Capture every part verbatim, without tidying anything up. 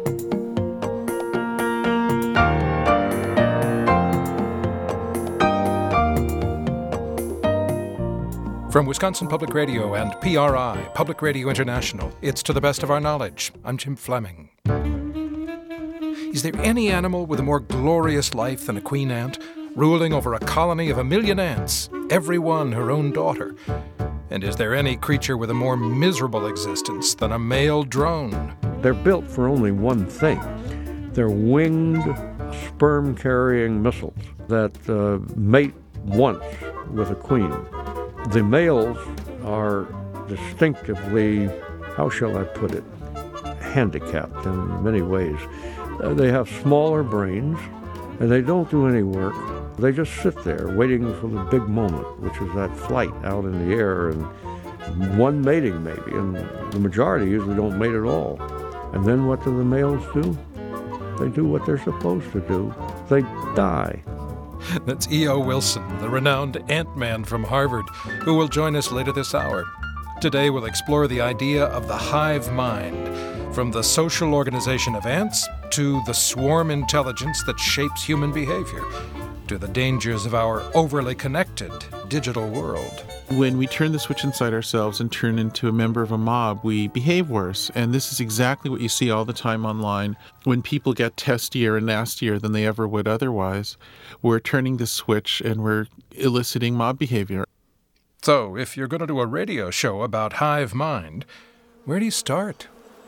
From Wisconsin Public Radio and P R I, Public Radio International, it's To the Best of Our Knowledge. I'm Jim Fleming. Is there any animal with a more glorious life than a queen ant, ruling over a colony of a million ants, every one her own daughter? And is there any creature with a more miserable existence than a male drone? They're built for only one thing. They're winged, sperm-carrying missiles that uh, mate once with a queen. The males are distinctively, how shall I put it, handicapped in many ways. Uh, they have smaller brains, and they don't do any work. They just sit there waiting for the big moment, which is that flight out in the air, and one mating maybe, and the majority usually don't mate at all. And then what do the males do? They do what they're supposed to do. They die. That's E O. Wilson, the renowned Ant-Man from Harvard, who will join us later this hour. Today we'll explore the idea of the hive mind, from the social organization of ants to the swarm intelligence that shapes human behavior, to the dangers of our overly connected digital world. When we turn the switch inside ourselves and turn into a member of a mob, we behave worse. And this is exactly what you see all the time online. When people get testier and nastier than they ever would otherwise, we're turning the switch and we're eliciting mob behavior. So, if you're going to do a radio show about hive mind, where do you start?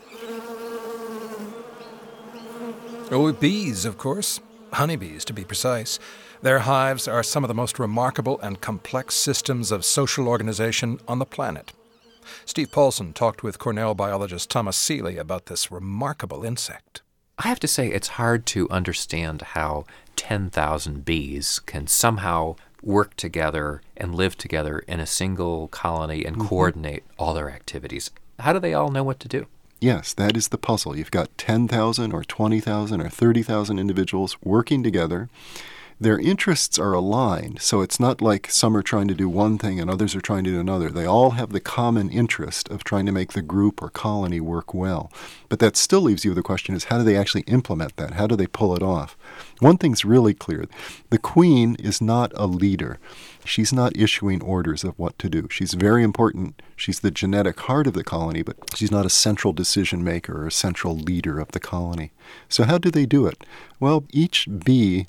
Oh, bees, of course. Honeybees, to be precise. Their hives are some of the most remarkable and complex systems of social organization on the planet. Steve Paulson talked with Cornell biologist Thomas Seeley about this remarkable insect. I have to say it's hard to understand how ten thousand bees can somehow work together and live together in a single colony and mm-hmm. coordinate all their activities. How do they all know what to do? Yes, that is the puzzle. You've got ten thousand or twenty thousand or thirty thousand individuals working together. Their interests are aligned, so it's not like some are trying to do one thing and others are trying to do another. They all have the common interest of trying to make the group or colony work well. But that still leaves you with the question is, how do they actually implement that? How do they pull it off? One thing's really clear. The queen is not a leader. She's not issuing orders of what to do. She's very important. She's the genetic heart of the colony, but she's not a central decision maker or a central leader of the colony. So how do they do it? Well, each bee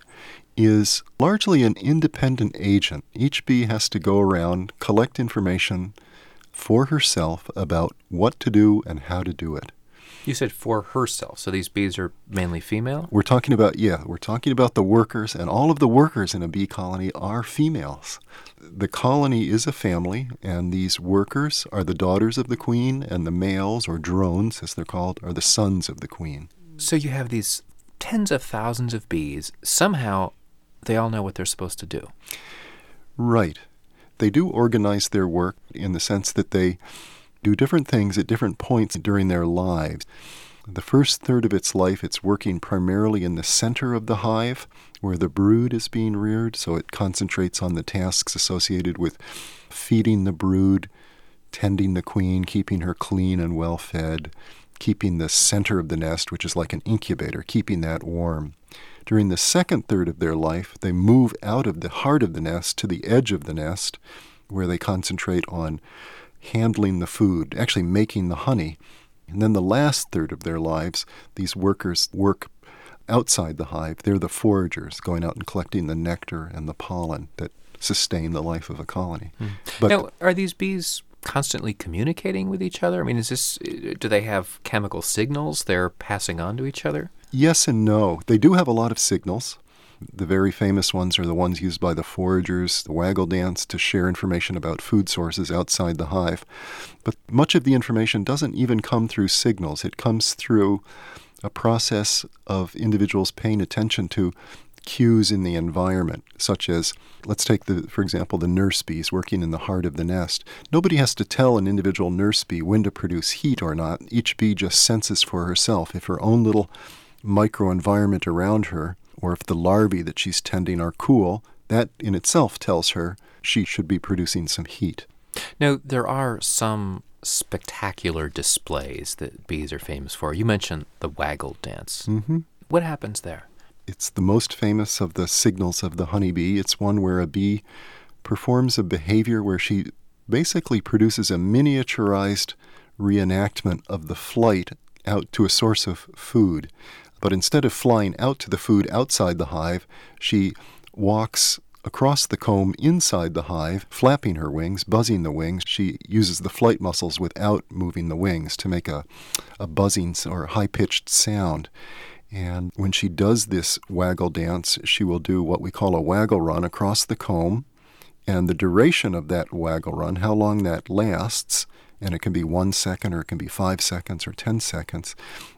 is largely an independent agent. Each bee has to go around, collect information for herself about what to do and how to do it. You said for herself, so these bees are mainly female? We're talking about, yeah, we're talking about the workers, and all of the workers in a bee colony are females. The colony is a family, and these workers are the daughters of the queen, and the males, or drones as they're called, are the sons of the queen. So you have these tens of thousands of bees. Somehow they all know what they're supposed to do. Right. They do organize their work in the sense that they do different things at different points during their lives. The first third of its life, it's working primarily in the center of the hive, where the brood is being reared, so it concentrates on the tasks associated with feeding the brood, tending the queen, keeping her clean and well fed, keeping the center of the nest, which is like an incubator, keeping that warm. During the second third of their life, they move out of the heart of the nest to the edge of the nest, where they concentrate on handling the food, actually making the honey. And then the last third of their lives, these workers work outside the hive. They're the foragers, going out and collecting the nectar and the pollen that sustain the life of a colony. Mm. But now, are these bees constantly communicating with each other? I mean, is this, do they have chemical signals they're passing on to each other? Yes and no. They do have a lot of signals. The very famous ones are the ones used by the foragers, the waggle dance, to share information about food sources outside the hive. But much of the information doesn't even come through signals. It comes through a process of individuals paying attention to cues in the environment, such as, let's take, the, for example, the nurse bees working in the heart of the nest. Nobody has to tell an individual nurse bee when to produce heat or not. Each bee just senses for herself if her own little microenvironment around her, or if the larvae that she's tending are cool, that in itself tells her she should be producing some heat. Now, there are some spectacular displays that bees are famous for. You mentioned the waggle dance. Mm-hmm. What happens there? It's the most famous of the signals of the honeybee. It's one where a bee performs a behavior where she basically produces a miniaturized reenactment of the flight out to a source of food. But instead of flying out to the food outside the hive, she walks across the comb inside the hive, flapping her wings, buzzing the wings. She uses the flight muscles without moving the wings to make a, a buzzing or high-pitched sound. And when she does this waggle dance, she will do what we call a waggle run across the comb. And the duration of that waggle run, how long that lasts, and it can be one second or it can be five seconds or ten seconds,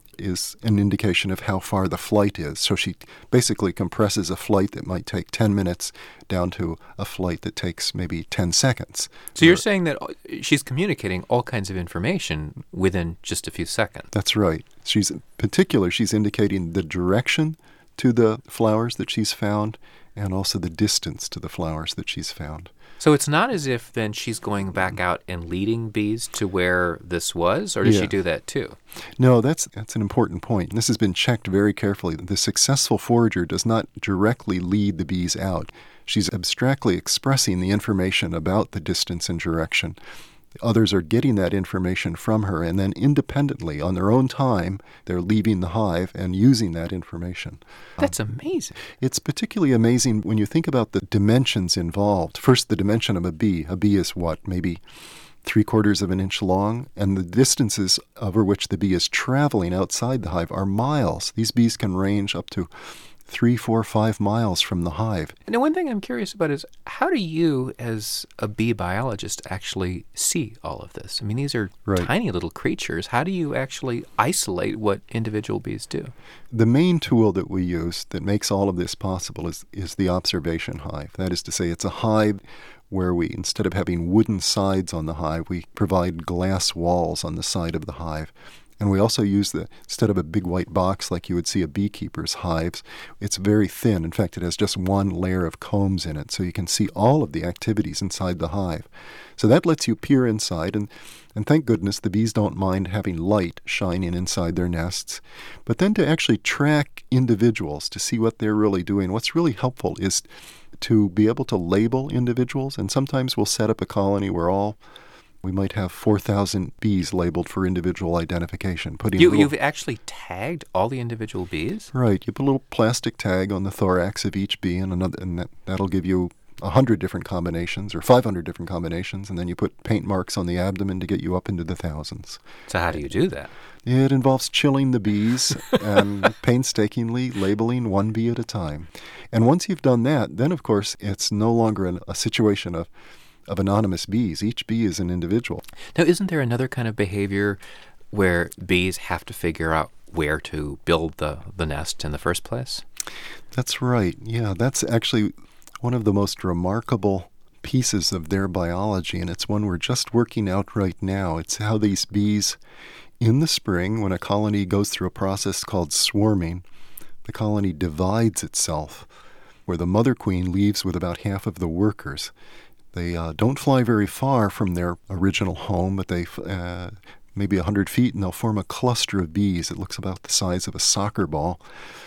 is an indication of how far the flight is. So she basically compresses a flight that might take ten minutes down to a flight that takes maybe ten seconds. So you're saying that she's communicating all kinds of information within just a few seconds. That's right. She's in particular, she's indicating the direction to the flowers that she's found and also the distance to the flowers that she's found. So it's not as if then she's going back out and leading bees to where this was, or does Yeah. she do that too? No, that's that's an important point. And this has been checked very carefully. The successful forager does not directly lead the bees out. She's abstractly expressing the information about the distance and direction. Others are getting that information from her, and then independently, on their own time, they're leaving the hive and using that information. That's amazing. It's particularly amazing when you think about the dimensions involved. First, the dimension of a bee. A bee is what, maybe three quarters of an inch long, and the distances over which the bee is traveling outside the hive are miles. These bees can range up to three, four, five miles from the hive. And the one thing I'm curious about is, how do you, as a bee biologist, actually see all of this? I mean, these are Right. tiny little creatures. How do you actually isolate what individual bees do? The main tool that we use that makes all of this possible is, is the observation hive. That is to say, it's a hive where we, instead of having wooden sides on the hive, we provide glass walls on the side of the hive. And we also use the, instead of a big white box like you would see a beekeeper's hives, it's very thin. In fact, it has just one layer of combs in it, so you can see all of the activities inside the hive. So that lets you peer inside, and, and thank goodness the bees don't mind having light shining inside their nests. But then to actually track individuals, to see what they're really doing, what's really helpful is to be able to label individuals, and sometimes we'll set up a colony where all we might have four thousand bees labeled for individual identification. Putting You, little, you've actually tagged all the individual bees? Right. You put a little plastic tag on the thorax of each bee, and, another, and that, that'll give you one hundred different combinations or five hundred different combinations, and then you put paint marks on the abdomen to get you up into the thousands. So how do you do that? It involves chilling the bees and painstakingly labeling one bee at a time. And once you've done that, then, of course, it's no longer an, a situation of of anonymous bees. Each bee is an individual. Now, isn't there another kind of behavior where bees have to figure out where to build the, the nest in the first place? That's right. Yeah, that's actually one of the most remarkable pieces of their biology, and it's one we're just working out right now. It's how these bees, in the spring, when a colony goes through a process called swarming, the colony divides itself, where the mother queen leaves with about half of the workers. They uh, don't fly very far from their original home, but they uh, maybe one hundred feet, and they'll form a cluster of bees. It looks about the size of a soccer ball,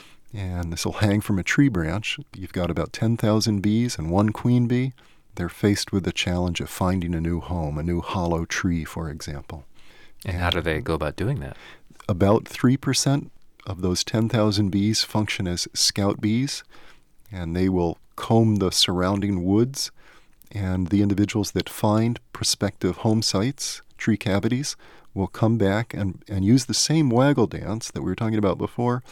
and this will hang from a tree branch. You've got about ten thousand bees and one queen bee. They're faced with the challenge of finding a new home, a new hollow tree, for example. And how do they go about doing that? About three percent of those ten thousand bees function as scout bees, and they will comb the surrounding woods. And the individuals that find prospective home sites, tree cavities, will come back and, and use the same waggle dance that we were talking about before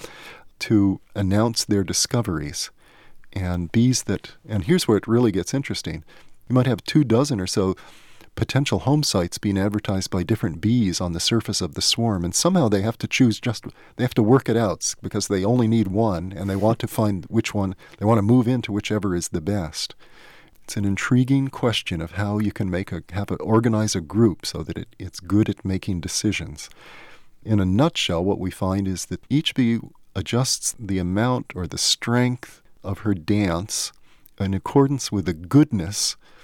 to announce their discoveries. And bees that, and here's where it really gets interesting. You might have two dozen or so potential home sites being advertised by different bees on the surface of the swarm, and somehow they have to choose just, they have to work it out because they only need one, and they want to find which one, they want to move into whichever is the best. It's an intriguing question of how you can make a have a, organize a group so that it, it's good at making decisions. In a nutshell, what we find is that each bee adjusts the amount or the strength of her dance in accordance with the goodness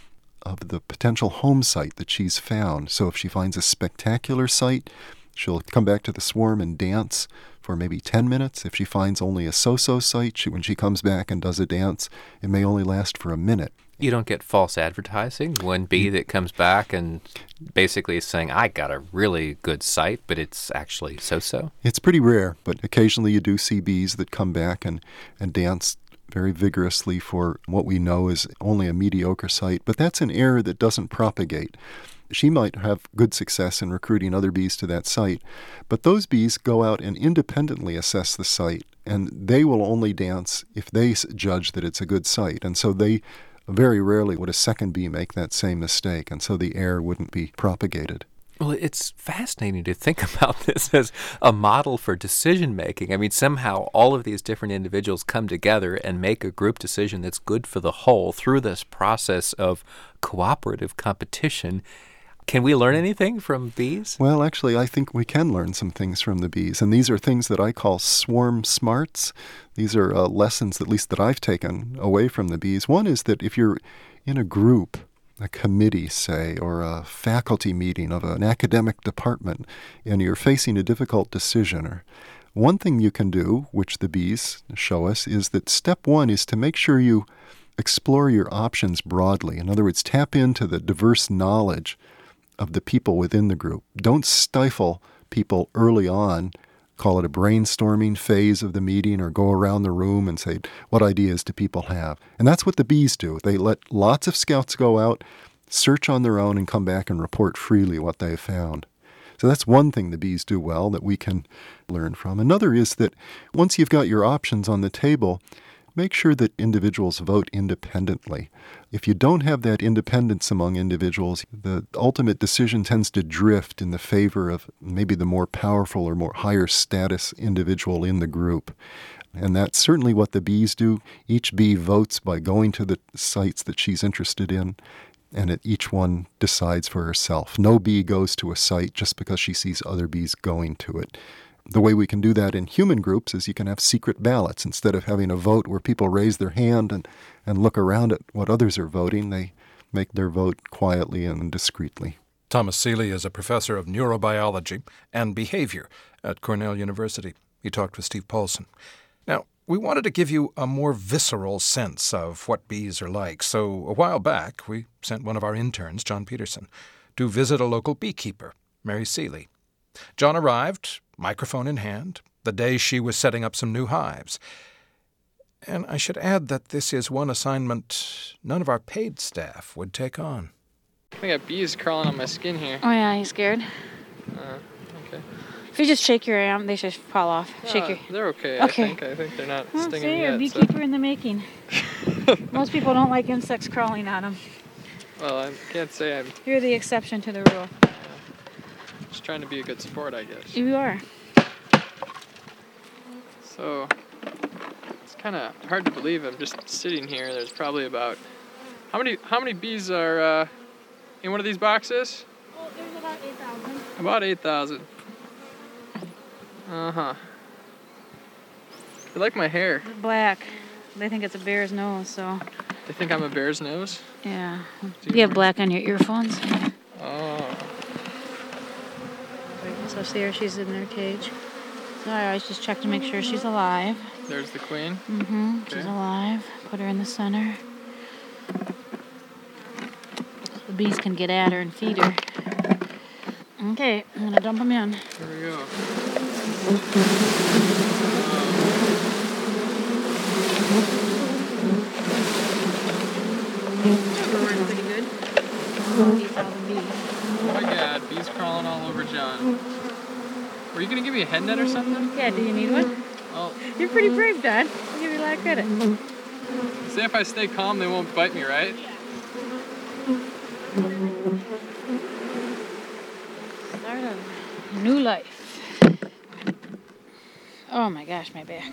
of the potential home site that she's found. So if she finds a spectacular site, she'll come back to the swarm and dance for maybe ten minutes. If she finds only a so-so site, she, when she comes back and does a dance, it may only last for a minute. You don't get false advertising? One bee that comes back and basically is saying, I got a really good site, but it's actually so-so? It's pretty rare, but occasionally you do see bees that come back and, and dance very vigorously for what we know is only a mediocre site. But that's an error that doesn't propagate. She might have good success in recruiting other bees to that site, but those bees go out and independently assess the site, and they will only dance if they judge that it's a good site. And so they very rarely would a second bee make that same mistake, and so the error wouldn't be propagated. Well, it's fascinating to think about this as a model for decision-making. I mean, somehow all of these different individuals come together and make a group decision that's good for the whole through this process of cooperative competition. Can we learn anything from bees? Well, actually, I think we can learn some things from the bees, and these are things that I call swarm smarts. These are uh, lessons, at least that I've taken away from the bees. One is that if you're in a group, a committee, say, or a faculty meeting of an academic department, and you're facing a difficult decision, or one thing you can do, which the bees show us, is that step one is to make sure you explore your options broadly. In other words, tap into the diverse knowledge of the people within the group. Don't stifle people early on, call it a brainstorming phase of the meeting, or go around the room and say, what ideas do people have? And that's what the bees do. They let lots of scouts go out, search on their own, and come back and report freely what they have found. So that's one thing the bees do well that we can learn from. Another is that once you've got your options on the table, make sure that individuals vote independently. If you don't have that independence among individuals, the ultimate decision tends to drift in the favor of maybe the more powerful or more higher status individual in the group. And that's certainly what the bees do. Each bee votes by going to the sites that she's interested in, and it, each one decides for herself. No bee goes to a site just because she sees other bees going to it. The way we can do that in human groups is you can have secret ballots. Instead of having a vote where people raise their hand and, and look around at what others are voting, they make their vote quietly and discreetly. Thomas Seeley is a professor of neurobiology and behavior at Cornell University. He talked with Steve Paulson. Now, we wanted to give you a more visceral sense of what bees are like, so a while back we sent one of our interns, John Peterson, to visit a local beekeeper, Mary Seeley. John arrived, microphone in hand, the day she was setting up some new hives. And I should add that this is one assignment none of our paid staff would take on. I got bees crawling on my skin here. Oh yeah, you scared? Uh, okay. If you just shake your arm, they should fall off. Shake Uh, your... they're okay, Okay. I think. I think they're not Well, stinging see, me you're a yet. beekeeper in the making. Most people don't like insects crawling on them. So. Well, I can't say I'm You're the exception to the rule. just trying to be a good sport, I guess. You are. So, it's kind of hard to believe I'm just sitting here. There's probably about... How many How many bees are uh, in one of these boxes? Oh, there's about eight thousand. About eight thousand. Uh-huh. They like my hair. It's black. They think it's a bear's nose, so... They think I'm a bear's nose? Yeah. Do You have black on your earphones. Oh. So see her, she's in their cage. So I always just check to make sure she's alive. There's the queen. Mm-hmm. Okay. She's alive. Put her in the center. The bees can get at her and feed her. Okay, I'm gonna dump them in. Here we go. We're working pretty good. eight thousand bees. Oh my god, bees crawling all over John. Were you gonna give me a head net or something? Yeah, do you need one? Well, You're pretty brave, Dad. I'll give you a lot of credit. say if I stay calm, they won't bite me, right? Start of new life. Oh my gosh, my back.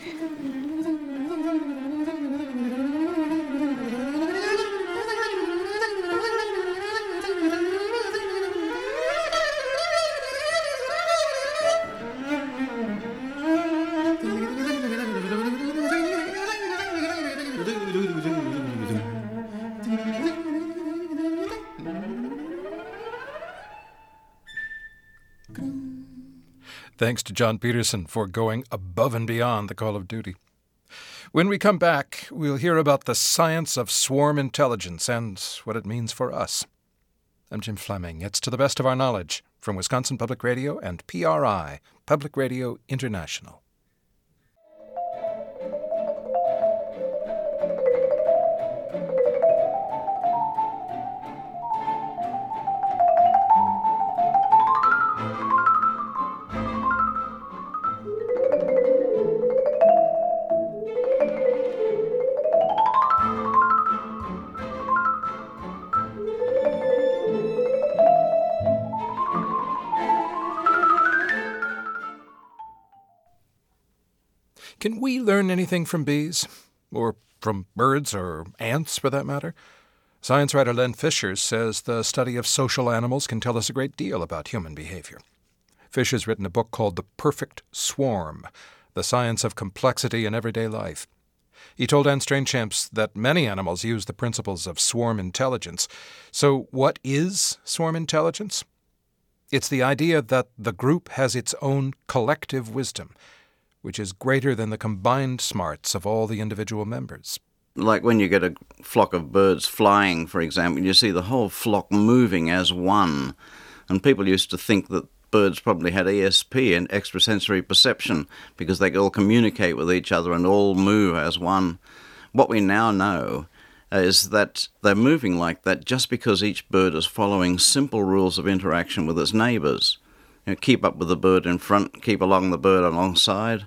Thanks to John Peterson for going above and beyond the call of duty. When we come back, we'll hear about the science of swarm intelligence and what it means for us. I'm Jim Fleming. It's To the Best of Our Knowledge from Wisconsin Public Radio and P R I, Public Radio International. Can we learn anything from bees? Or from birds or ants, for that matter? Science writer Len Fisher says the study of social animals can tell us a great deal about human behavior. Fisher's written a book called The Perfect Swarm, The Science of Complexity in Everyday Life. He told Anne Strainchamps that many animals use the principles of swarm intelligence. So what is swarm intelligence? It's the idea that the group has its own collective wisdom, which is greater than the combined smarts of all the individual members. Like when you get a flock of birds flying, for example, you see the whole flock moving as one. And people used to think that birds probably had E S P and extrasensory perception because they could all communicate with each other and all move as one. What we now know is that they're moving like that just because each bird is following simple rules of interaction with its neighbours. You know, keep up with the bird in front, keep along the bird alongside,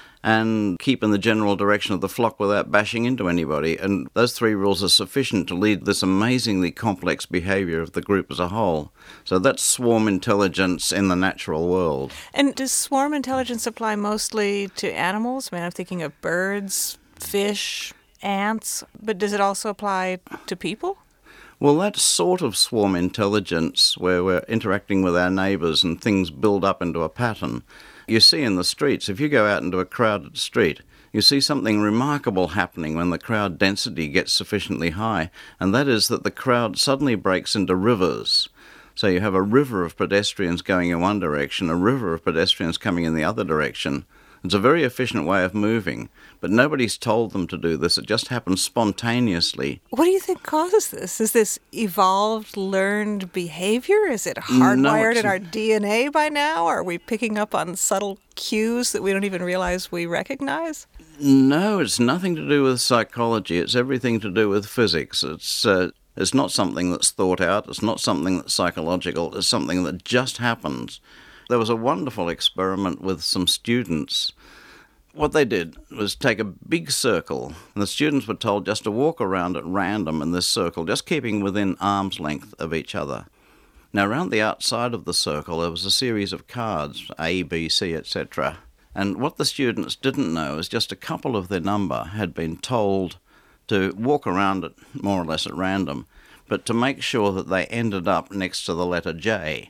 and keep in the general direction of the flock without bashing into anybody. And those three rules are sufficient to lead this amazingly complex behaviour of the group as a whole. So that's swarm intelligence in the natural world. And does swarm intelligence apply mostly to animals? I mean, I'm thinking of birds, fish, ants, but does it also apply to people? Well, that sort of swarm intelligence where we're interacting with our neighbours and things build up into a pattern, you see in the streets. If you go out into a crowded street, you see something remarkable happening when the crowd density gets sufficiently high, and that is that the crowd suddenly breaks into rivers. So you have a river of pedestrians going in one direction, a river of pedestrians coming in the other direction. It's a very efficient way of moving, but nobody's told them to do this. It just happens spontaneously. What do you think causes this? Is this evolved, learned behavior? Is it hardwired no, in our D N A by now? Are we picking up on subtle cues that we don't even realize we recognize? No, it's nothing to do with psychology. It's everything to do with physics. It's uh, it's not something that's thought out. It's not something that's psychological. It's something that just happens. There was a wonderful experiment with some students. What they did was take a big circle, and the students were told just to walk around at random in this circle, just keeping within arm's length of each other. Now, around the outside of the circle, there was a series of cards, A, B, C, et cetera. And what the students didn't know is just a couple of their number had been told to walk around it more or less at random, but to make sure that they ended up next to the letter J.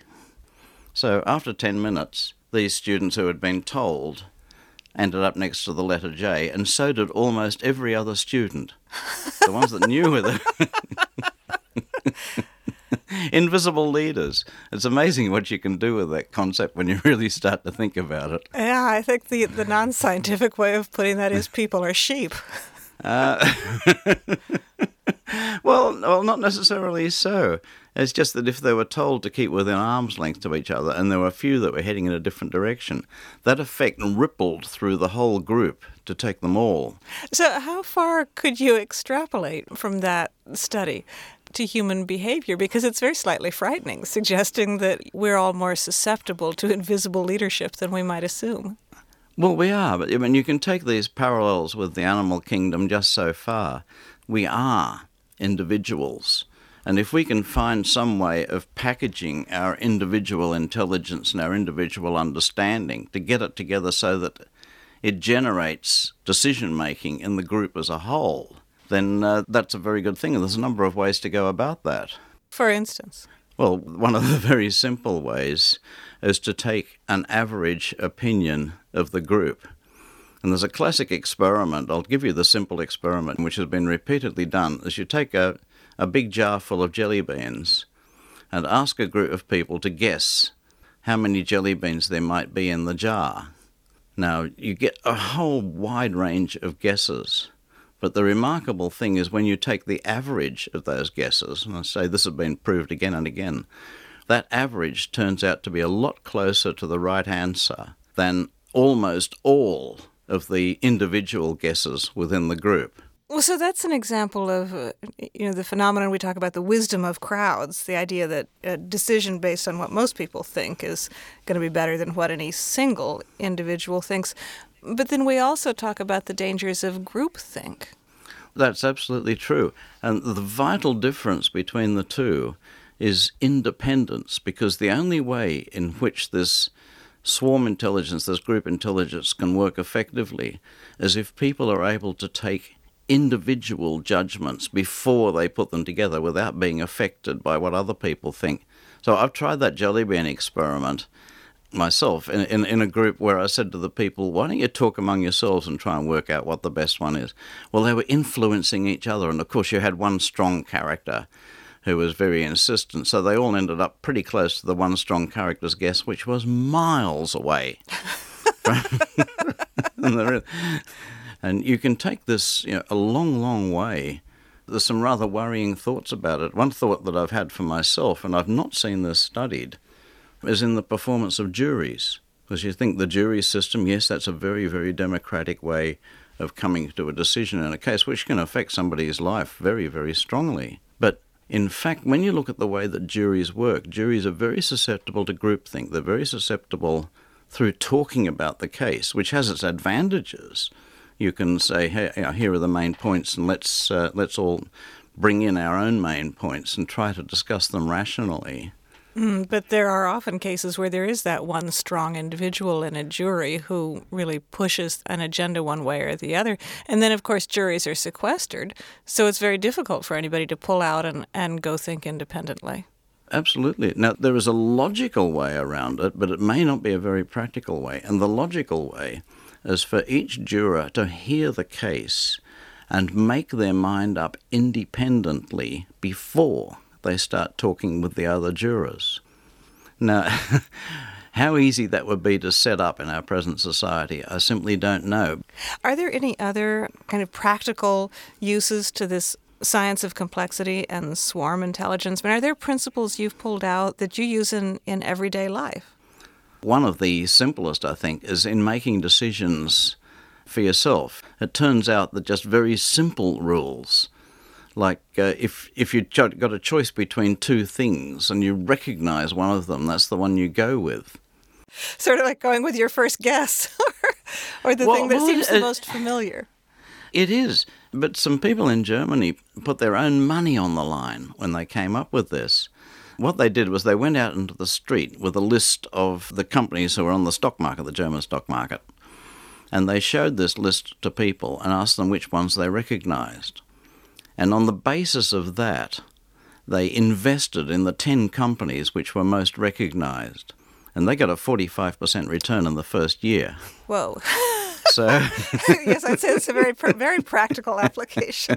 So after ten minutes, these students who had been told ended up next to the letter J, and so did almost every other student. The ones that knew with it. Invisible leaders. It's amazing what you can do with that concept when you really start to think about it. Yeah, I think the, the non-scientific way of putting that is people are sheep. Uh, well, well, not necessarily so. It's just that if they were told to keep within arm's length to each other, and there were a few that were heading in a different direction, that effect rippled through the whole group to take them all. So how far could you extrapolate from that study to human behavior? Because it's very slightly frightening, suggesting that we're all more susceptible to invisible leadership than we might assume. Well, we are, but I mean, you can take these parallels with the animal kingdom just so far. We are individuals. And if we can find some way of packaging our individual intelligence and our individual understanding to get it together so that it generates decision-making in the group as a whole, then uh, that's a very good thing. And there's a number of ways to go about that. For instance? Well, one of the very simple ways is to take an average opinion of the group. And there's a classic experiment, I'll give you the simple experiment, which has been repeatedly done, is you take a a big jar full of jelly beans and ask a group of people to guess how many jelly beans there might be in the jar. Now, you get a whole wide range of guesses. But the remarkable thing is when you take the average of those guesses, and I say this has been proved again and again, that average turns out to be a lot closer to the right answer than almost all of the individual guesses within the group. Well, so that's an example of, uh, you know, the phenomenon we talk about, the wisdom of crowds, the idea that a decision based on what most people think is going to be better than what any single individual thinks. But then we also talk about the dangers of groupthink. That's absolutely true. And the vital difference between the two is independence, because the only way in which this swarm intelligence, this group intelligence can work effectively is if people are able to take individual judgments before they put them together without being affected by what other people think. So I've tried that jelly bean experiment myself in, in, in a group where I said to the people, why don't you talk among yourselves and try and work out what the best one is? Well, they were influencing each other, and of course you had one strong character who was very insistent, so they all ended up pretty close to the one strong character's guess, which was miles away. And you can take this, you know, a long, long way. There's some rather worrying thoughts about it. One thought that I've had for myself, and I've not seen this studied, is in the performance of juries. Because you think the jury system, yes, that's a very, very democratic way of coming to a decision in a case which can affect somebody's life very, very strongly. But in fact, when you look at the way that juries work, juries are very susceptible to groupthink. They're very susceptible through talking about the case, which has its advantages. You can say, hey, you know, here are the main points, and let's uh, let's all bring in our own main points and try to discuss them rationally. Mm, but there are often cases where there is that one strong individual in a jury who really pushes an agenda one way or the other. And then, of course, juries are sequestered, so it's very difficult for anybody to pull out and, and go think independently. Absolutely. Now, there is a logical way around it, but it may not be a very practical way. And the logical way is for each juror to hear the case and make their mind up independently before they start talking with the other jurors. Now, how easy that would be to set up in our present society, I simply don't know. Are there any other kind of practical uses to this science of complexity and swarm intelligence? I mean, are there principles you've pulled out that you use in, in everyday life? One of the simplest, I think, is in making decisions for yourself. It turns out that just very simple rules, like uh, if if you've got a choice between two things and you recognize one of them, that's the one you go with. Sort of like going with your first guess, or the well, thing that well, seems it, the most familiar. It is, but some people in Germany put their own money on the line when they came up with this. What they did was they went out into the street with a list of the companies who were on the stock market, the German stock market, and they showed this list to people and asked them which ones they recognized. And on the basis of that, they invested in the ten companies which were most recognized, and they got a forty-five percent return in the first year. Whoa. So yes, I'd say it's a very, very practical application.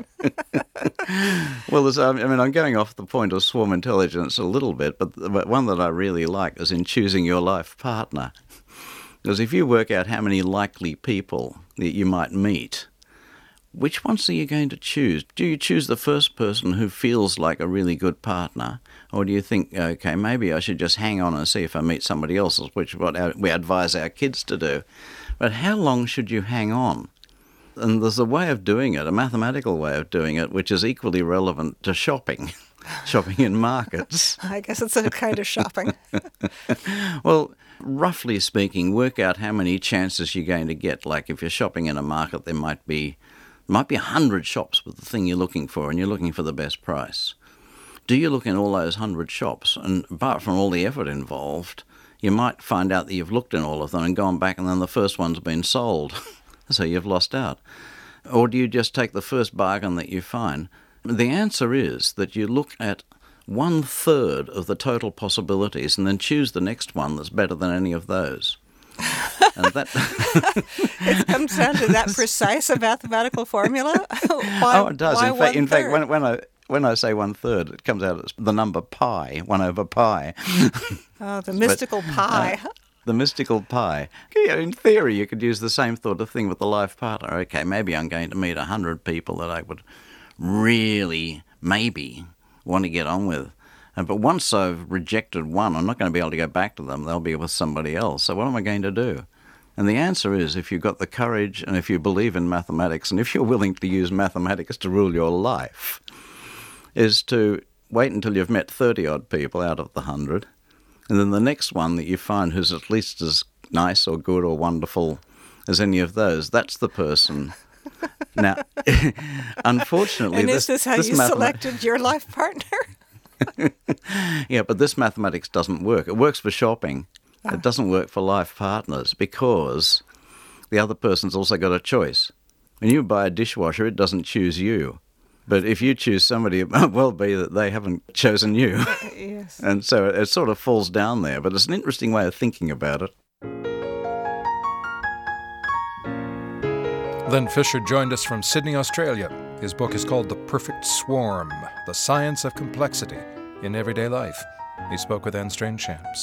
Well, there's, I mean, I'm going off the point of swarm intelligence a little bit, but, but one that I really like is in choosing your life partner. Because if you work out how many likely people that you might meet, which ones are you going to choose? Do you choose the first person who feels like a really good partner? Or do you think, okay, maybe I should just hang on and see if I meet somebody else, which is what our, we advise our kids to do. But how long should you hang on? And there's a way of doing it, a mathematical way of doing it, which is equally relevant to shopping, shopping in markets. I guess it's a kind of shopping. Well, roughly speaking, work out how many chances you're going to get. Like if you're shopping in a market, there might be might be one hundred shops with the thing you're looking for, and you're looking for the best price. Do you look in all those one hundred shops? And apart from all the effort involved, you might find out that you've looked in all of them and gone back and then the first one's been sold, so you've lost out. Or do you just take the first bargain that you find? The answer is that you look at one-third of the total possibilities and then choose the next one that's better than any of those. And that it comes down to that precise a mathematical formula. Why, oh, it does. Why In fact, in fact, when when I when I say one-third, it comes out as the number pi, one over pi. Oh, the mystical but, pi. Uh, the mystical pi. Yeah, in theory, you could use the same sort of thing with the life partner. Okay, maybe I'm going to meet one hundred people that I would really, maybe, want to get on with. Uh, but once I've rejected one, I'm not going to be able to go back to them. They'll be with somebody else. So what am I going to do? And the answer is, if you've got the courage and if you believe in mathematics and if you're willing to use mathematics to rule your life, is to wait until you've met thirty-odd people out of the one hundred, and then the next one that you find who's at least as nice or good or wonderful as any of those, that's the person. Now, unfortunately... And this, is this how this you mathema- selected your life partner? Yeah, but this mathematics doesn't work. It works for shopping. Ah. It doesn't work for life partners because the other person's also got a choice. When you buy a dishwasher, it doesn't choose you. But if you choose somebody, it might well be that they haven't chosen you. Yes. And so it, it sort of falls down there. But it's an interesting way of thinking about it. Len Fisher joined us from Sydney, Australia. His book is called The Perfect Swarm, The Science of Complexity in Everyday Life. He spoke with Anne Strange-Shamps.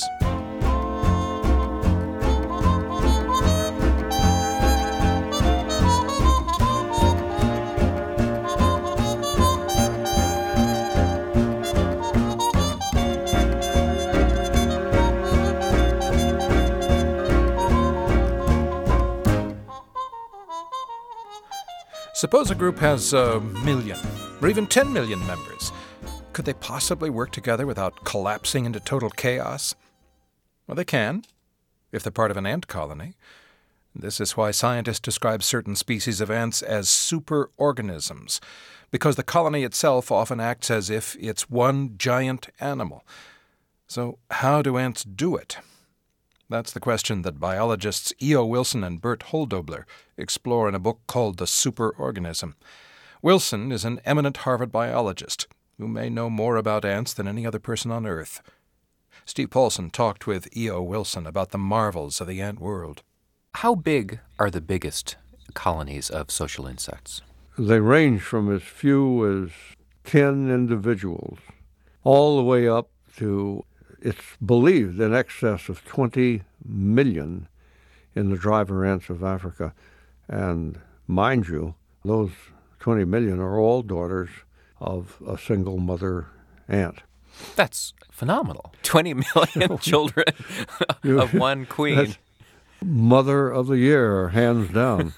Suppose a group has a million, or even ten million members. Could they possibly work together without collapsing into total chaos? Well, they can, if they're part of an ant colony. This is why scientists describe certain species of ants as superorganisms, because the colony itself often acts as if it's one giant animal. So how do ants do it? That's the question that biologists E O Wilson and Bert Holdobler explore in a book called The Superorganism. Wilson is an eminent Harvard biologist who may know more about ants than any other person on Earth. Steve Paulson talked with E O Wilson about the marvels of the ant world. How big are the biggest colonies of social insects? They range from as few as ten individuals all the way up to, it's believed, in excess of twenty million in the driver ants of Africa. And mind you, those twenty million are all daughters of a single mother ant. That's phenomenal. twenty million children of one queen. That's mother of the year, hands down.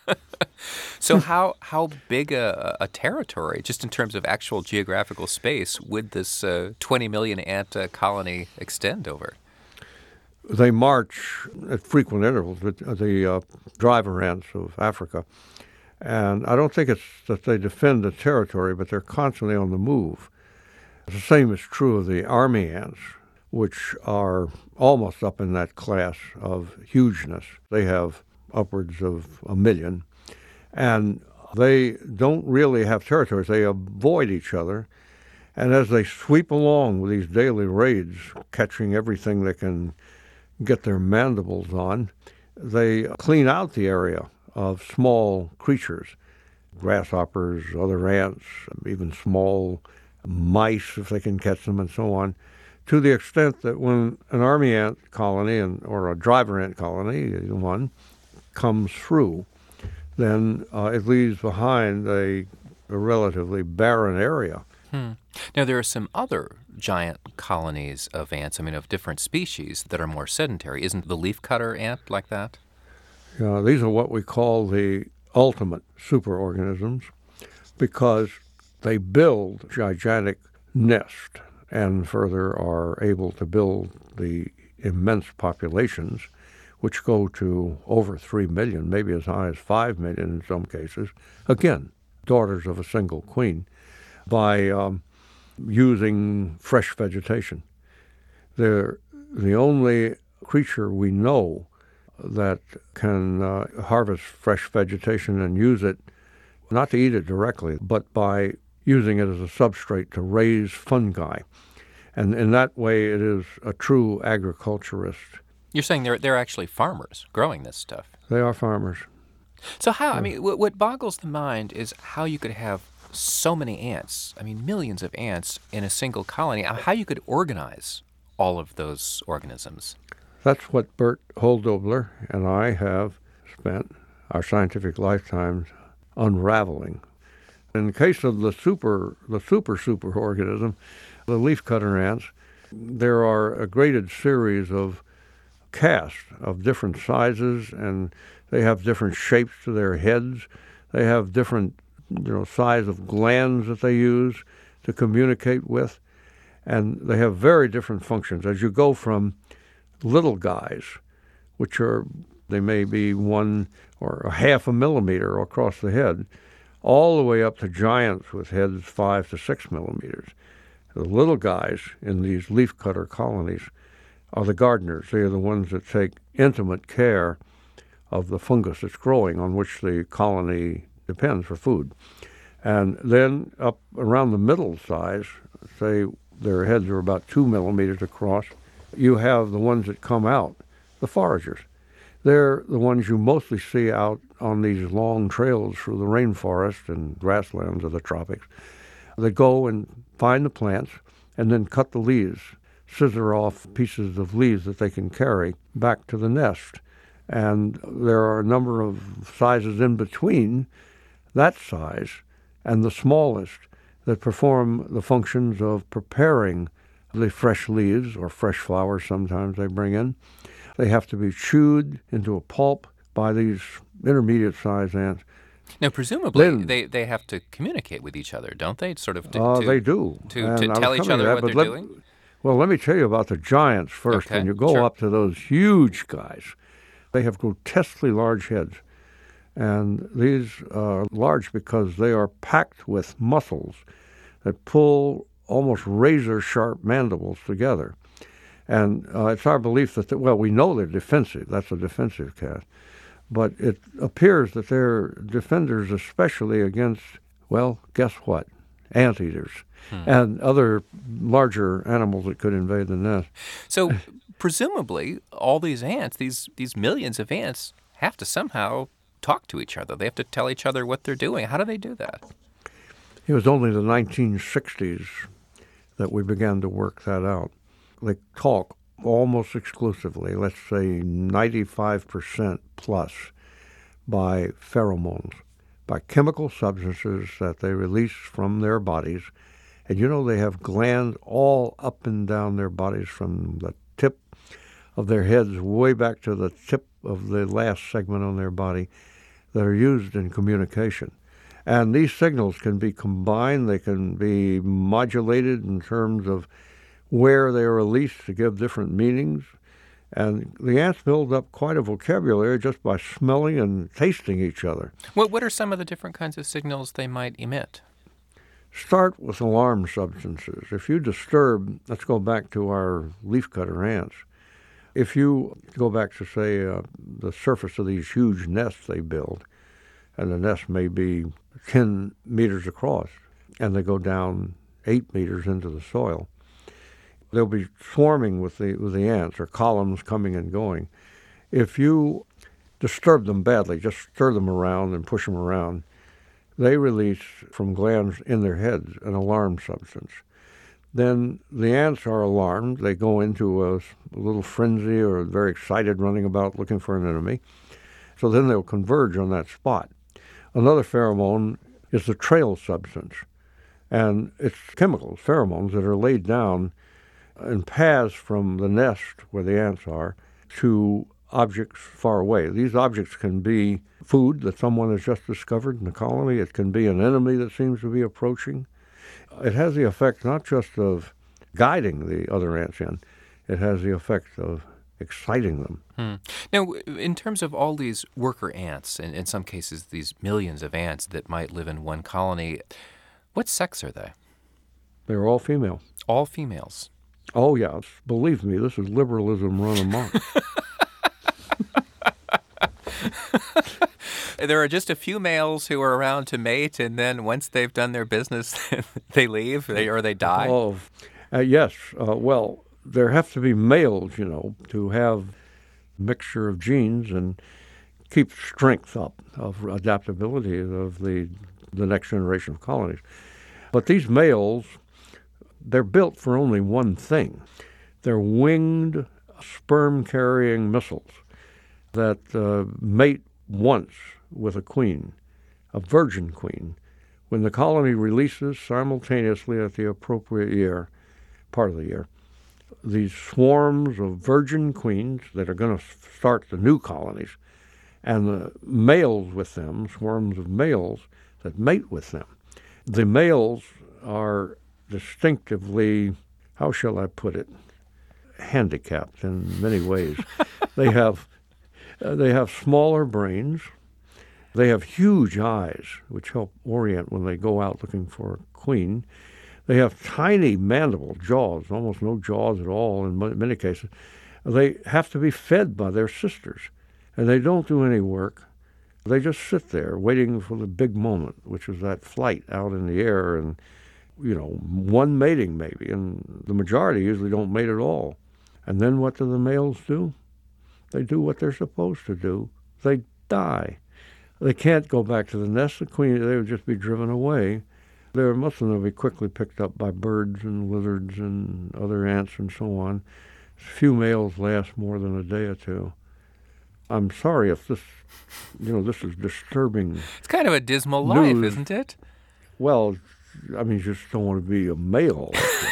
So how how big a, a territory, just in terms of actual geographical space, would this uh, twenty million ant uh, colony extend over? They march at frequent intervals, with the uh, driver ants of Africa. And I don't think it's that they defend the territory, but they're constantly on the move. The same is true of the army ants, which are almost up in that class of hugeness. They have upwards of a million. And they don't really have territories. They avoid each other. And as they sweep along with these daily raids, catching everything they can get their mandibles on, they clean out the area of small creatures, grasshoppers, other ants, even small mice, if they can catch them, and so on, to the extent that when an army ant colony and or a driver ant colony, one, comes through, then uh, it leaves behind a, a relatively barren area. Hmm. Now, there are some other giant colonies of ants, I mean, of different species that are more sedentary. Isn't the leafcutter ant like that? Uh, these are what we call the ultimate superorganisms because they build gigantic nests and further are able to build the immense populations, which go to over three million, maybe as high as five million in some cases. Again, daughters of a single queen, by um, using fresh vegetation. They're the only creature we know that can uh, harvest fresh vegetation and use it, not to eat it directly, but by using it as a substrate to raise fungi. And in that way, it is a true agriculturist. You're saying they're, they're actually farmers growing this stuff. They are farmers. So how, I mean, what, what boggles the mind is how you could have so many ants, I mean millions of ants in a single colony, how you could organize all of those organisms. That's what Bert Holdobler and I have spent our scientific lifetimes unraveling. In the case of the super, the super superorganism, the leafcutter ants, there are a graded series of casts of different sizes, and they have different shapes to their heads. They have different, you know, size of glands that they use to communicate with, and they have very different functions. As you go from little guys, which are, they may be one or a half a millimeter across the head, all the way up to giants with heads five to six millimeters. The little guys in these leafcutter colonies are the gardeners. They are the ones that take intimate care of the fungus that's growing on which the colony depends for food. And then up around the middle size, say their heads are about two millimeters across, you have the ones that come out, the foragers. They're the ones you mostly see out on these long trails through the rainforest and grasslands of the tropics. They go and find the plants and then cut the leaves, scissor off pieces of leaves that they can carry back to the nest. And there are a number of sizes in between that size and the smallest that perform the functions of preparing the fresh leaves or fresh flowers sometimes they bring in. They have to be chewed into a pulp by these intermediate-sized ants. Now, presumably, Then, they, they have to communicate with each other, don't they? Sort of to, uh, to, they do. To, And to I tell was each coming to other that, what but they're let- doing? Well, let me tell you about the giants first. Okay, When you go sure. up to those huge guys, they have grotesquely large heads. And these are large because they are packed with muscles that pull almost razor-sharp mandibles together. And uh, it's our belief that, the, well, we know they're defensive. That's a defensive cast. But it appears that they're defenders especially against, well, guess what? Anteaters hmm. and other larger animals that could invade the nest. So presumably all these ants, these these millions of ants, have to somehow talk to each other. They have to tell each other what they're doing. How do they do that? It was only the nineteen sixties that we began to work that out. They talk almost exclusively, let's say ninety-five percent plus, by pheromones, by chemical substances that they release from their bodies. And you know, they have glands all up and down their bodies from the tip of their heads way back to the tip of the last segment on their body that are used in communication. And these signals can be combined, they can be modulated in terms of where they are released to give different meanings. And the ants build up quite a vocabulary just by smelling and tasting each other. What What are some of the different kinds of signals they might emit? Start with alarm substances. If you disturb, let's go back to our leafcutter ants. If you go back to, say, uh, the surface of these huge nests they build, and the nest may be ten meters across, and they go down eight meters into the soil, they'll be swarming with the with the ants, or columns coming and going. If you disturb them badly, just stir them around and push them around, they release from glands in their heads an alarm substance. Then the ants are alarmed. They go into a, a little frenzy or very excited, running about looking for an enemy. So then they'll converge on that spot. Another pheromone is the trail substance. And it's chemicals, pheromones, that are laid down in paths from the nest where the ants are to objects far away. These objects can be food that someone has just discovered in the colony. It can be an enemy that seems to be approaching. It has the effect not just of guiding the other ants in, it has the effect of exciting them. Hmm. Now, in terms of all these worker ants, and in some cases these millions of ants that might live in one colony, what sex are they? They're all female. All females? Oh, yeah. Believe me, this is liberalism run amok. There are just a few males who are around to mate, and then once they've done their business, they leave they, or they die? Oh, uh, yes. Uh, well, there have to be males, you know, to have a mixture of genes and keep strength up of adaptability of the the next generation of colonies. But these males, they're built for only one thing. They're winged sperm-carrying missiles that uh, mate once with a queen, a virgin queen, when the colony releases simultaneously at the appropriate year, part of the year, these swarms of virgin queens that are going to start the new colonies, and the males with them, swarms of males that mate with them. The males are distinctively, how shall I put it, handicapped in many ways. They have uh, they have smaller brains. They have huge eyes, which help orient when they go out looking for a queen. They have tiny mandible jaws, almost no jaws at all in many cases. They have to be fed by their sisters, and they don't do any work. They just sit there waiting for the big moment, which is that flight out in the air and, you know, one mating maybe, and the majority usually don't mate at all. And then what do the males do? They do what they're supposed to do. They die. They can't go back to the nest. The queen, they would just be driven away. There, most of them will be quickly picked up by birds and lizards and other ants and so on. Few males last more than a day or two. I'm sorry if this, you know, this is disturbing. It's kind of a dismal news. life, isn't it? Well, I mean, you just don't want to be a male.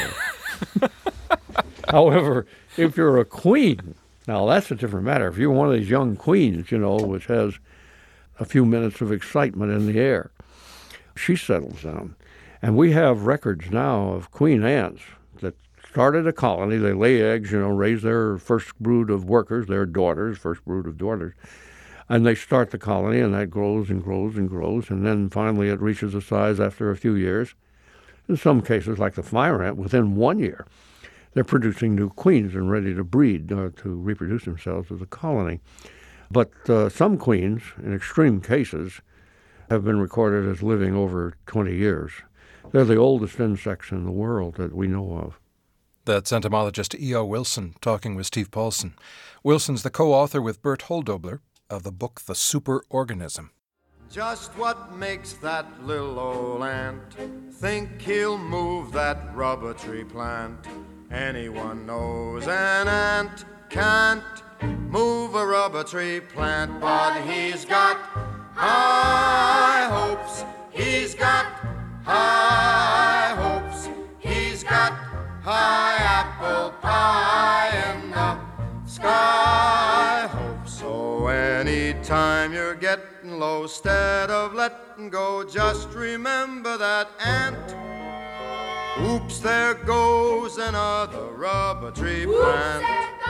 However, if you're a queen, now that's a different matter. If you're one of these young queens, you know, which has a few minutes of excitement in the air, she settles down. And we have records now of queen ants that started a colony. They lay eggs, you know, raise their first brood of workers, their daughters, first brood of daughters. And they start the colony, and that grows and grows and grows. And then finally it reaches a size after a few years. In some cases, like the fire ant, within one year, they're producing new queens and ready to breed, uh, to reproduce themselves as a colony. But uh, some queens, in extreme cases, have been recorded as living over twenty years. They're the oldest insects in the world that we know of. That's entomologist E O Wilson talking with Steve Paulson. Wilson's the co-author with Bert Holdobler of the book The Superorganism. Just what makes that little old ant think he'll move that rubber tree plant? Anyone knows an ant can't move a rubber tree plant, but he's got high hopes, he's got high hopes, he's got high apple pie in the sky hopes. So anytime you're getting low, instead of letting go, just remember that ant. Oops, there goes another rubber tree plant.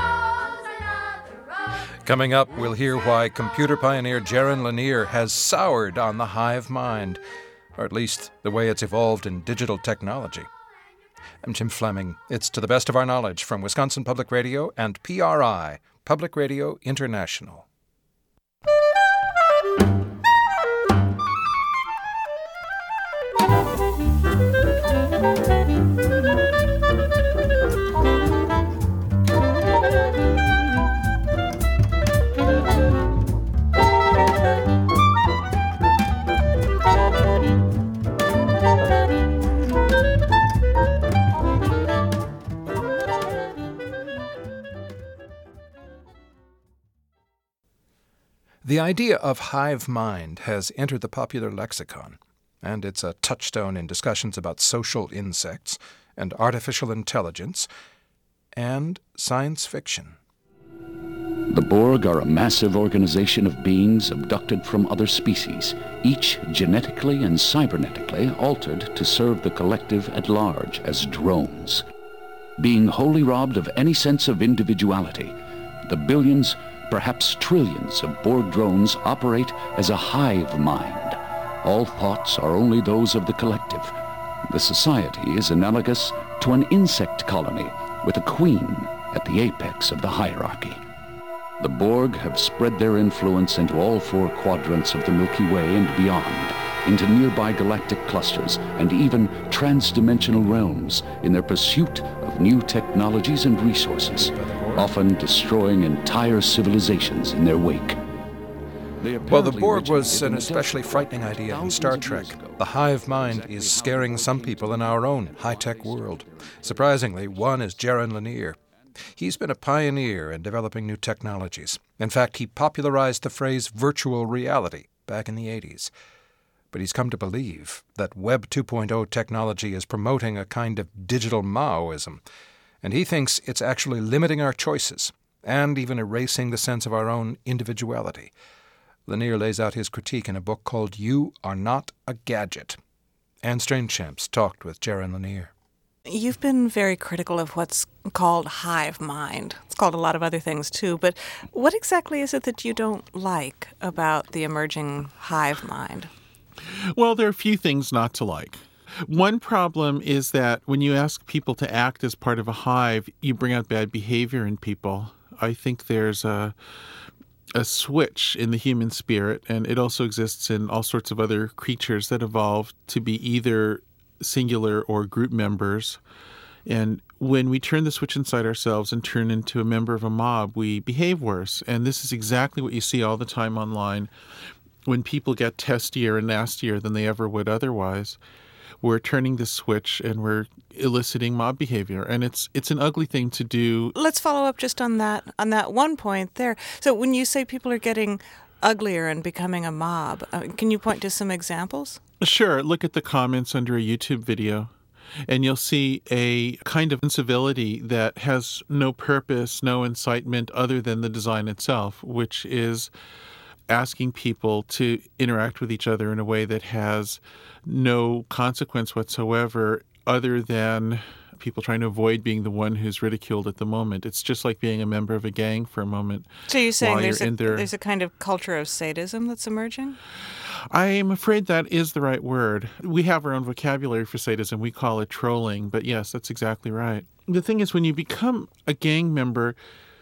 Coming up, we'll hear why computer pioneer Jaron Lanier has soured on the hive mind, or at least the way it's evolved in digital technology. I'm Jim Fleming. It's To the Best of Our Knowledge from Wisconsin Public Radio and P R I, Public Radio International. The idea of hive mind has entered the popular lexicon, and it's a touchstone in discussions about social insects and artificial intelligence and science fiction. The Borg are a massive organization of beings abducted from other species, each genetically and cybernetically altered to serve the collective at large as drones. Being wholly robbed of any sense of individuality, the billions, perhaps trillions of Borg drones operate as a hive mind. All thoughts are only those of the collective. The society is analogous to an insect colony with a queen at the apex of the hierarchy. The Borg have spread their influence into all four quadrants of the Milky Way and beyond, into nearby galactic clusters and even trans-dimensional realms in their pursuit of new technologies and resources, often destroying entire civilizations in their wake. They Well, the apparently Borg was originated an in the especially desert frightening idea in thousands Star of Trek. years ago. The hive mind is scaring some people in our own high-tech world. Surprisingly, one is Jaron Lanier. He's been a pioneer in developing new technologies. In fact, he popularized the phrase virtual reality back in the eighties. But he's come to believe that Web two point oh technology is promoting a kind of digital Maoism, and he thinks it's actually limiting our choices and even erasing the sense of our own individuality. Lanier lays out his critique in a book called You Are Not a Gadget. Anne Strainchamps talked with Jaron Lanier. You've been very critical of what's called hive mind. It's called a lot of other things too, but what exactly is it that you don't like about the emerging hive mind? Well, there are a few things not to like. One problem is that when you ask people to act as part of a hive, you bring out bad behavior in people. I think there's a a switch in the human spirit, and it also exists in all sorts of other creatures that evolved to be either singular or group members. And when we turn the switch inside ourselves and turn into a member of a mob, we behave worse. And this is exactly what you see all the time online when people get testier and nastier than they ever would otherwise. We're turning the switch and we're eliciting mob behavior, and it's it's an ugly thing to do. Let's follow up just on that on that one point there. So when you say people are getting uglier and becoming a mob, uh, can you point to some examples? Sure. Look at the comments under a YouTube video, and you'll see a kind of incivility that has no purpose, no incitement other than the design itself, which is asking people to interact with each other in a way that has no consequence whatsoever other than people trying to avoid being the one who's ridiculed at the moment. It's just like being a member of a gang for a moment. So you're saying there's, you're a, in there. there's a kind of culture of sadism that's emerging? I'm afraid that is the right word. We have our own vocabulary for sadism. We call it trolling. But yes, that's exactly right. The thing is, when you become a gang member,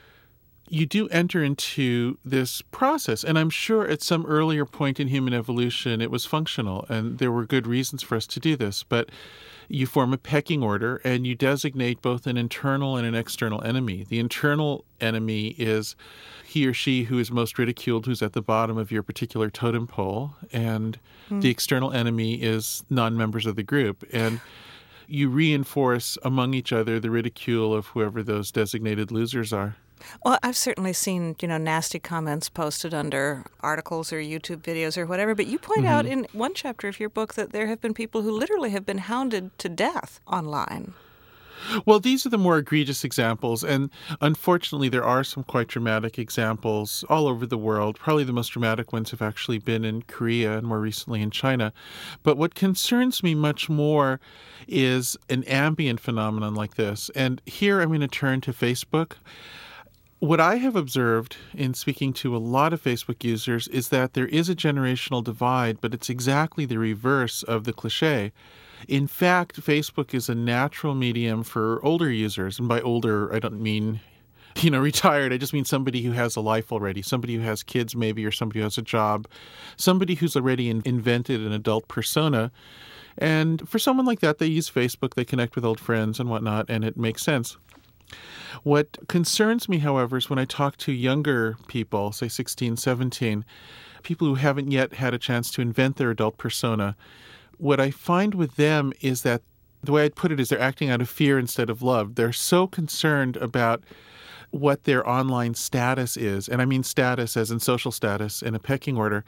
you do enter into this process. And I'm sure at some earlier point in human evolution, it was functional, and there were good reasons for us to do this. But you form a pecking order, and you designate both an internal and an external enemy. The internal enemy is he or she who is most ridiculed, who's at the bottom of your particular totem pole. And mm. the external enemy is non-members of the group. And you reinforce among each other the ridicule of whoever those designated losers are. Well, I've certainly seen, you know, nasty comments posted under articles or YouTube videos or whatever, but you point mm-hmm. out in one chapter of your book that there have been people who literally have been hounded to death online. Well, these are the more egregious examples, and unfortunately there are some quite dramatic examples all over the world. Probably the most dramatic ones have actually been in Korea and more recently in China. But what concerns me much more is an ambient phenomenon like this. And here I'm going to turn to Facebook. What I have observed in speaking to a lot of Facebook users is that there is a generational divide, but it's exactly the reverse of the cliche. In fact, Facebook is a natural medium for older users. And by older, I don't mean, you know, retired. I just mean somebody who has a life already, somebody who has kids maybe, or somebody who has a job, somebody who's already in- invented an adult persona. And for someone like that, they use Facebook, they connect with old friends and whatnot, and it makes sense. What concerns me, however, is when I talk to younger people, say sixteen, seventeen, people who haven't yet had a chance to invent their adult persona, what I find with them is that the way I'd put it is they're acting out of fear instead of love. They're so concerned about what their online status is, and I mean status as in social status in a pecking order,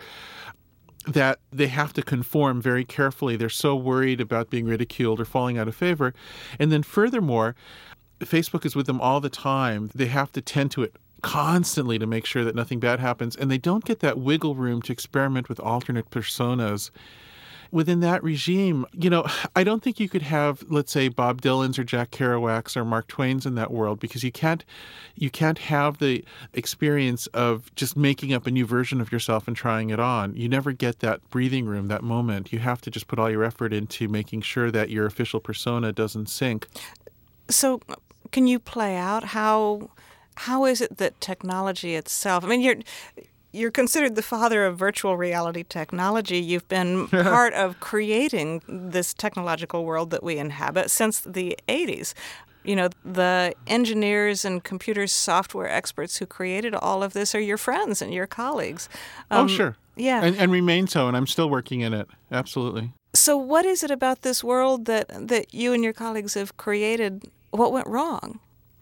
that they have to conform very carefully. They're so worried about being ridiculed or falling out of favor. And then furthermore, Facebook is with them all the time. They have to tend to it constantly to make sure that nothing bad happens, and they don't get that wiggle room to experiment with alternate personas. Within that regime, you know, I don't think you could have, let's say, Bob Dylan's or Jack Kerouac's or Mark Twain's in that world, because you can't you can't have the experience of just making up a new version of yourself and trying it on. You never get that breathing room, that moment. You have to just put all your effort into making sure that your official persona doesn't sink. So can you play out how how is it that technology itself, I mean, you're you're considered the father of virtual reality technology. You've been part of creating this technological world that we inhabit since the eighties. You know, the engineers and computer software experts who created all of this are your friends and your colleagues. Um, oh, sure. Yeah. And, and remain so, and I'm still working in it. Absolutely. So what is it about this world that, that you and your colleagues have created? What went wrong?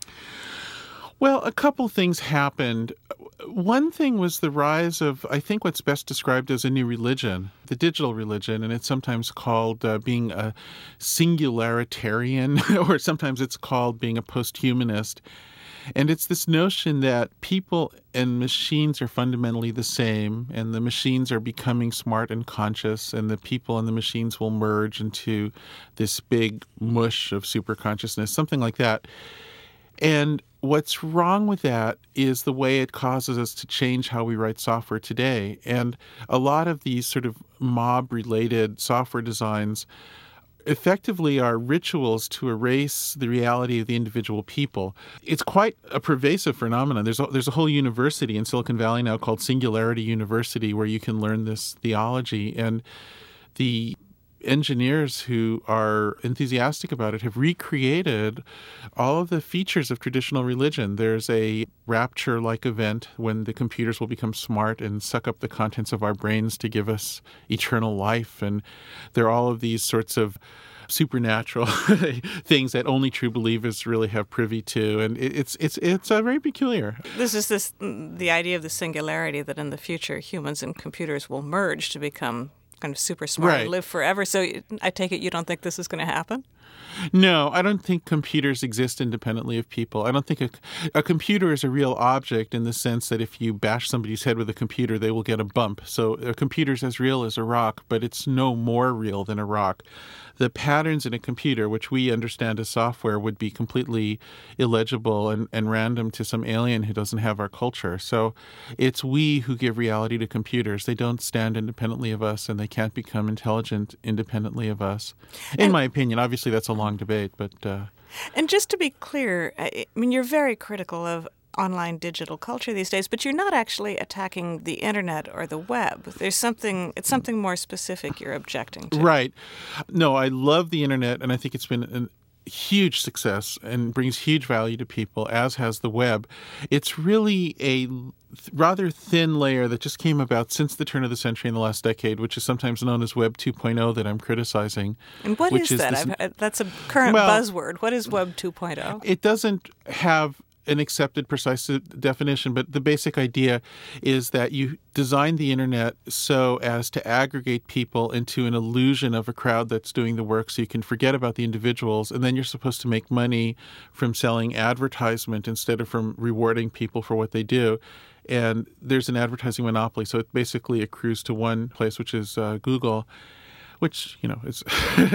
Well, a couple things happened. One thing was the rise of, I think, what's best described as a new religion, the digital religion, and it's sometimes called uh, being a singularitarian, or sometimes it's called being a post-humanist. And it's this notion that people and machines are fundamentally the same, and the machines are becoming smart and conscious, and the people and the machines will merge into this big mush of superconsciousness, something like that. And what's wrong with that is the way it causes us to change how we write software today. And a lot of these sort of mob-related software designs effectively are rituals to erase the reality of the individual people. It's quite a pervasive phenomenon. There's a, there's a whole university in Silicon Valley now called Singularity University where you can learn this theology. And the engineers who are enthusiastic about it have recreated all of the features of traditional religion. There's a rapture-like event when the computers will become smart and suck up the contents of our brains to give us eternal life. And there are all of these sorts of supernatural things that only true believers really have privy to, and it's it's it's uh, very peculiar. This is this the idea of the singularity, that in the future humans and computers will merge to become kind of super smart right. and live forever. So I take it you don't think this is going to happen? No, I don't think computers exist independently of people. I don't think a, a computer is a real object in the sense that if you bash somebody's head with a computer, they will get a bump. So a computer's as real as a rock, but it's no more real than a rock. The patterns in a computer, which we understand as software, would be completely illegible and, and random to some alien who doesn't have our culture. So it's we who give reality to computers. They don't stand independently of us, and they can't become intelligent independently of us. In and, my opinion, obviously that's a long debate, but... Uh, and just to be clear, I mean, you're very critical of online digital culture these days, but you're not actually attacking the internet or the web. There's something, it's something more specific you're objecting to. Right. No, I love the internet, and I think it's been a huge success and brings huge value to people, as has the web. It's really a rather thin layer that just came about since the turn of the century in the last decade, which is sometimes known as Web two point oh that I'm criticizing. And what is, is that? This, that's a current well, buzzword. What is Web two point oh? It doesn't have an accepted precise definition, but the basic idea is that you design the internet so as to aggregate people into an illusion of a crowd that's doing the work, so you can forget about the individuals, and then you're supposed to make money from selling advertisement instead of from rewarding people for what they do. And there's an advertising monopoly, so it basically accrues to one place, which is uh, Google. Which, you know, is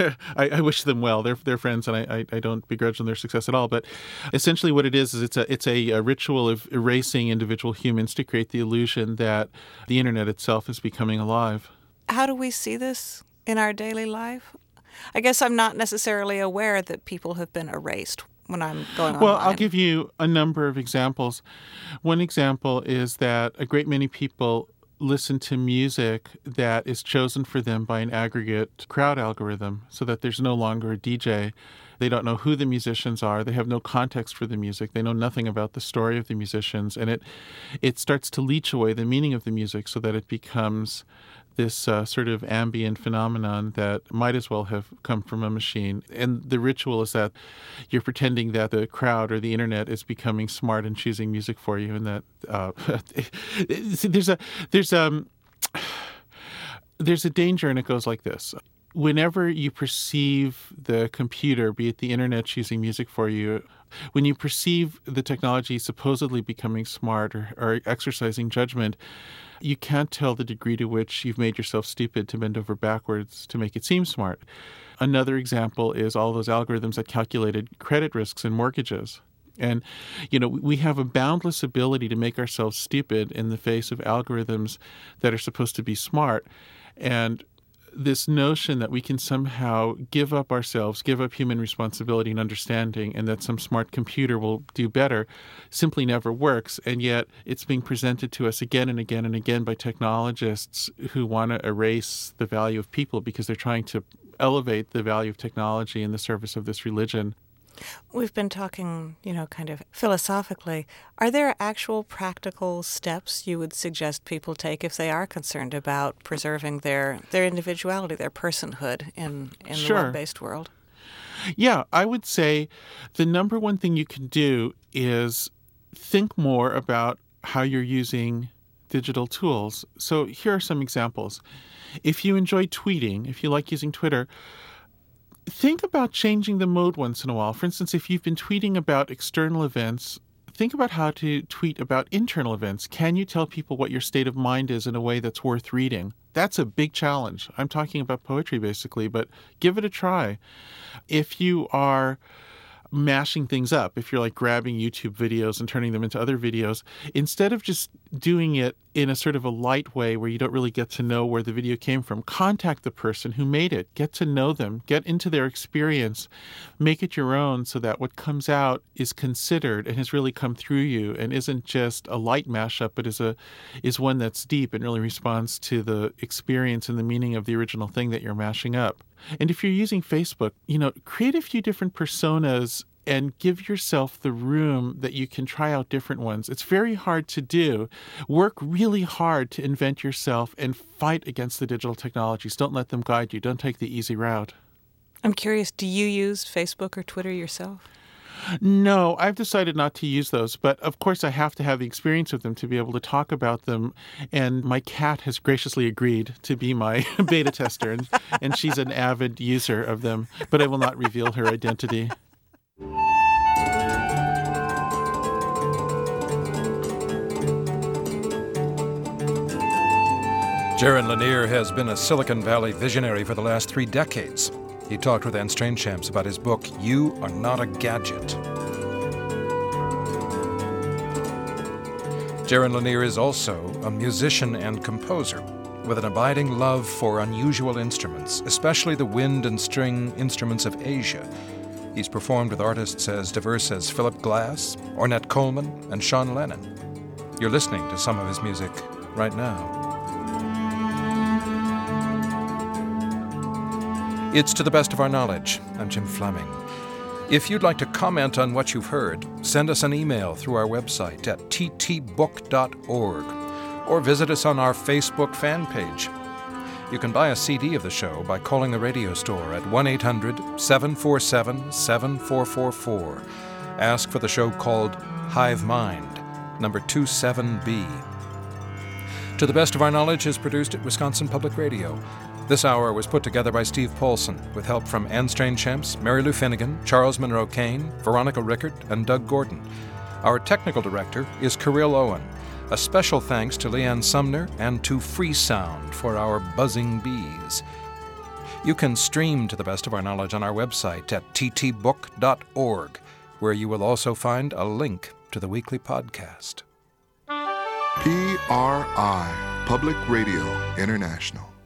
I, I wish them well. They're they're friends, and I, I, I don't begrudge them their success at all. But essentially, what it is is it's a it's a, a ritual of erasing individual humans to create the illusion that the internet itself is becoming alive. How do we see this in our daily life? I guess I'm not necessarily aware that people have been erased when I'm going online. Well, I'll give you a number of examples. One example is that a great many people listen to music that is chosen for them by an aggregate crowd algorithm, so that there's no longer a D J. They don't know who the musicians are. They have no context for the music. They know nothing about the story of the musicians. And it it starts to leach away the meaning of the music so that it becomes this uh, sort of ambient phenomenon that might as well have come from a machine. And the ritual is that you're pretending that the crowd or the internet is becoming smart and choosing music for you, and that uh, see, there's a there's um there's a danger, and it goes like this. Whenever you perceive the computer, be it the internet, choosing music for you, when you perceive the technology supposedly becoming smart or, or exercising judgment, you can't tell the degree to which you've made yourself stupid to bend over backwards to make it seem smart. Another example is all those algorithms that calculated credit risks and mortgages. And, you know, we have a boundless ability to make ourselves stupid in the face of algorithms that are supposed to be smart. And this notion that we can somehow give up ourselves, give up human responsibility and understanding, and that some smart computer will do better simply never works. And yet it's being presented to us again and again and again by technologists who want to erase the value of people because they're trying to elevate the value of technology in the service of this religion. We've been talking, you know, kind of philosophically. Are there actual practical steps you would suggest people take if they are concerned about preserving their, their individuality, their personhood in, in Sure. the web-based world? Yeah, I would say the number one thing you can do is think more about how you're using digital tools. So here are some examples. If you enjoy tweeting, if you like using Twitter, think about changing the mode once in a while. For instance, if you've been tweeting about external events, think about how to tweet about internal events. Can you tell people what your state of mind is in a way that's worth reading? That's a big challenge. I'm talking about poetry, basically, but give it a try. If you are mashing things up, if you're like grabbing YouTube videos and turning them into other videos, instead of just doing it in a sort of a light way where you don't really get to know where the video came from, contact the person who made it, get to know them, get into their experience, make it your own so that what comes out is considered and has really come through you and isn't just a light mashup, but is a is one that's deep and really responds to the experience and the meaning of the original thing that you're mashing up. And if you're using Facebook, you know, create a few different personas and give yourself the room that you can try out different ones. It's very hard to do. Work really hard to invent yourself and fight against the digital technologies. Don't let them guide you. Don't take the easy route. I'm curious, do you use Facebook or Twitter yourself? No, I've decided not to use those, but of course I have to have the experience with them to be able to talk about them. And my cat has graciously agreed to be my beta tester, and, and she's an avid user of them, but I will not reveal her identity. Jaron Lanier has been a Silicon Valley visionary for the last three decades. He talked with Anne Strainchamps about his book, You Are Not a Gadget. Jaron Lanier is also a musician and composer with an abiding love for unusual instruments, especially the wind and string instruments of Asia. He's performed with artists as diverse as Philip Glass, Ornette Coleman, and Sean Lennon. You're listening to some of his music right now. It's To the Best of Our Knowledge. I'm Jim Fleming. If you'd like to comment on what you've heard, send us an email through our website at t t book dot org or visit us on our Facebook fan page. You can buy a C D of the show by calling the radio store at one eight hundred seven four seven seven four four four. Ask for the show called Hive Mind, number two seven B. To the Best of Our Knowledge is produced at Wisconsin Public Radio. This hour was put together by Steve Paulson, with help from Anne Strainchamps, Mary Lou Finnegan, Charles Monroe Kane, Veronica Rickert, and Doug Gordon. Our technical director is Kirill Owen. A special thanks to Leanne Sumner and to Freesound for our buzzing bees. You can stream To the Best of Our Knowledge on our website at t t book dot org, where you will also find a link to the weekly podcast. P R I, Public Radio International.